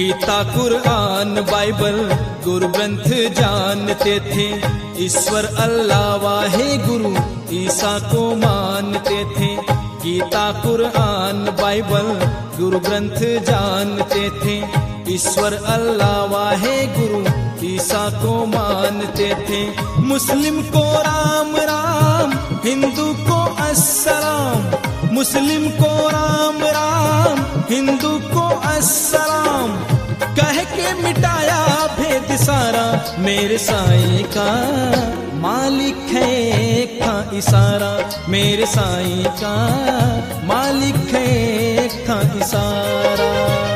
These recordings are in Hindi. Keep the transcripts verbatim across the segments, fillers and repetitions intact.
गीता कुरान बाइबल गुरु ग्रंथ जानते थे, ईश्वर अल्लाह वाहे गुरु ईसा को मानते थे। गीता कुरान बाइबल गुरु ग्रंथ जानते थे, ईश्वर अल्लाह वाहे गुरु ईसा को मानते थे। मुस्लिम को राम राम, हिंदू को अस्सलाम, मुस्लिम को राम राम, हिंदू को अस्सलाम, कह के मिटाया भेद सारा मेरे साईं का। मालिक है एक था इशारा मेरे साईं का, मालिक है एक था इशारा।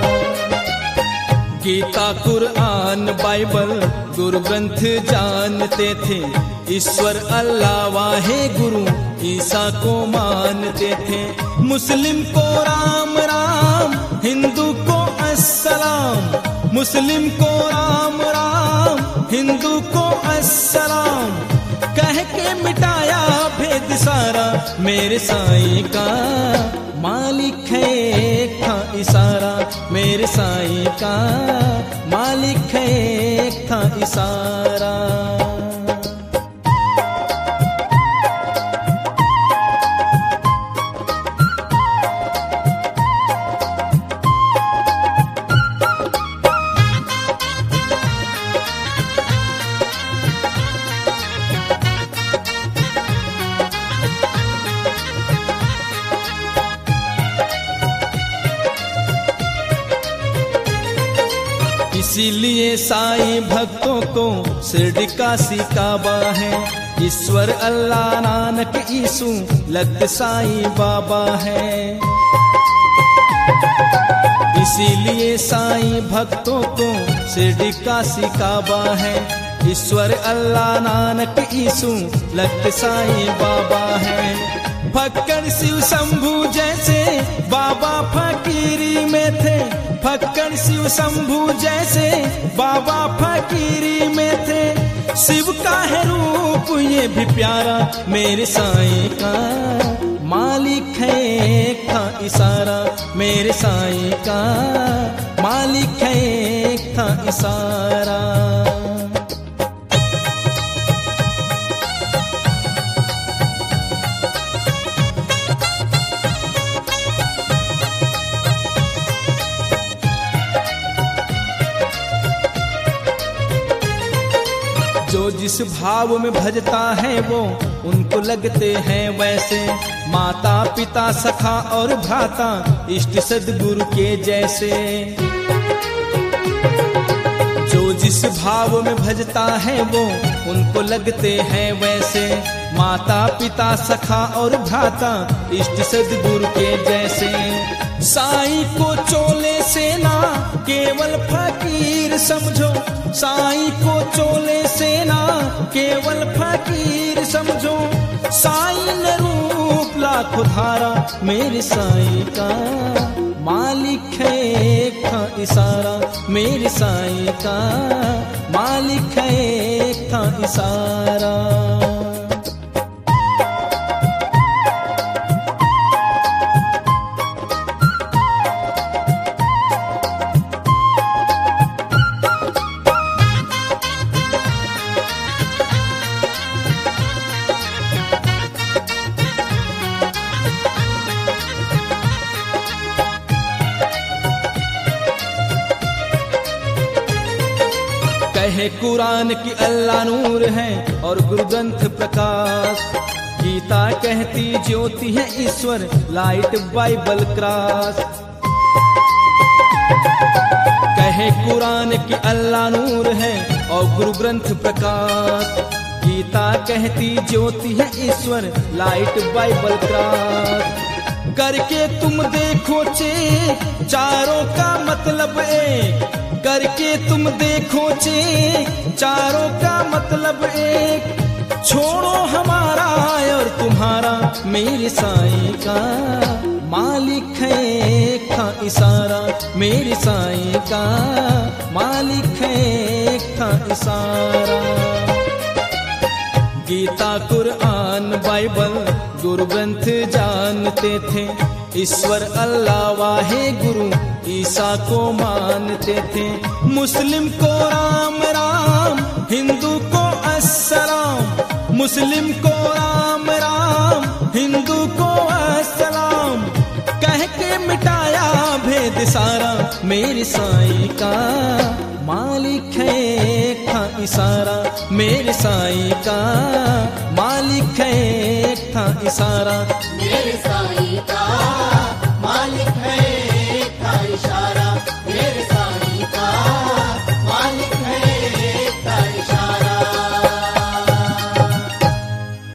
गीता कुरान बाइबल गुरु ग्रंथ जानते थे, ईश्वर अल्लाह वाहे गुरु ईसा को मानते थे। मुस्लिम को राम राम, हिंदू को अस्सलाम, मुस्लिम को राम राम, हिंदू को अस्सलाम, कह के मिटाया भेद सारा मेरे साईं का। मालिक है एक था इशारा मेरे साईं का, मालिक है एक था इशारा। इसीलिए साईं भक्तों को शिरडी काशी काबा है, ईश्वर अल्लाह नानक ईसु लत साईं बाबा है। इसीलिए साईं भक्तों को शिरडी काशी काबा है, ईश्वर अल्लाह नानक ईसु लत साईं बाबा है। फक्कड़ शिव शंभू जैसे बाबा फकीरी में थे, फक्कड़ शिव शंभू जैसे बाबा फकीरी में थे। शिव का है रूप ये भी प्यारा मेरे साईं का, मालिक है एक था इशारा मेरे साईं का, मालिक है एक था इशारा। जो जिस भाव में भजता है वो उनको लगते हैं वैसे, माता पिता सखा और भ्राता इष्ट सद्गुरु के जैसे। जो जिस भाव में भजता है वो उनको लगते हैं वैसे, माता पिता सखा और भ्राता इष्ट सद्गुरु के जैसे। साईं को चोले से ना केवल फकीर समझो, साईं को चोले से ना केवल फकीर समझो। साईं ने रूप लाखों धारा मेरे साईं का, मालिक है एक था इशारा मेरे साईं का, मालिक है एक था इशारा। कहे कुरान की अल्लाह नूर है और गुरु ग्रंथ प्रकाश, गीता कहती ज्योति है ईश्वर लाइट बाइबल क्रॉस। कहे कुरान की अल्लाह नूर है और गुरु ग्रंथ प्रकाश, गीता कहती ज्योति है ईश्वर लाइट बाइबल क्रॉस। करके तुम देखो चेक चारों का मतलब एक, करके तुम देखो चेक चारों का मतलब एक। छोड़ो हमारा और तुम्हारा मेरे साईं का, मालिक है एक था इशारा मेरे साईं का, मालिक है एक था इशारा। गीता कुरान बाइबल गुरु ग्रंथ जानते थे, ईश्वर अल्लाह वाहे गुरु ईसा को मानते थे। मुस्लिम को राम राम, हिंदू को अस्सलाम, मुस्लिम को राम राम, हिंदू को अस्सलाम, कह के मिटाया भेद सारा। मेरे साईं का मालिक है एक था इशारा, मेरे साईं का मालिक है एक था इशारा, मेरे साईं का